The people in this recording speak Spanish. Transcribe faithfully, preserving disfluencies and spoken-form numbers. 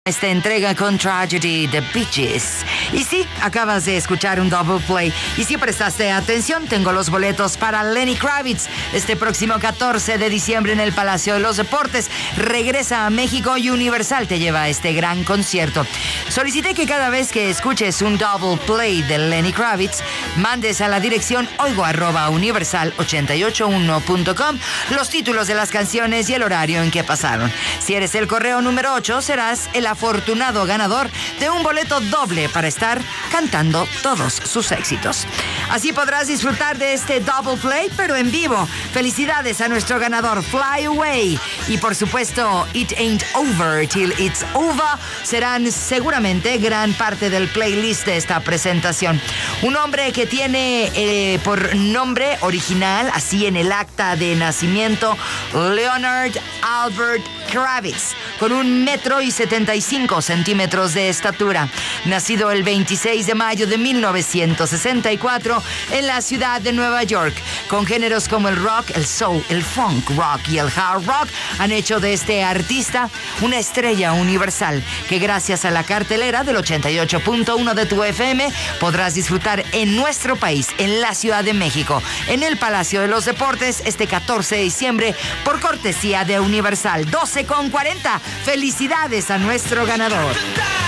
Esta entrega con Tragedy, The Bee Gees. Y sí, acabas de escuchar un double play. Y si prestaste atención, tengo los boletos para Lenny Kravitz este próximo catorce de diciembre en el Palacio de los Deportes. Regresa a México y Universal te lleva a este gran concierto. Solicité que cada vez que escuches un double play de Lenny Kravitz, mandes a la dirección oigo arroba universal ochenta y ocho uno punto com los títulos de las canciones y el horario en que pasaron. Si eres el correo número ocho, serás el afortunado ganador de un boleto doble para estar cantando todos sus éxitos. Así podrás disfrutar de este double play, pero en vivo. Felicidades a nuestro ganador Fly Away y por supuesto It Ain't Over Till It's Over serán seguramente gran parte del playlist de esta presentación. Un hombre que tiene eh, por nombre original, así en el acta de nacimiento, Leonard Albert Kravitz, con un metro y setenta y cinco centímetros de estatura. Nacido el veintiséis de mayo de mil novecientos sesenta y cuatro en la ciudad de Nueva York, con géneros como el rock, el soul, el funk rock y el hard rock, han hecho de este artista una estrella universal que gracias a la cartelera del ochenta y ocho punto uno de tu F M podrás disfrutar en nuestro país, en la Ciudad de México, en el Palacio de los Deportes este catorce de diciembre por cortesía de Universal. doce con cuarenta. Felicidades a nuestro ganador.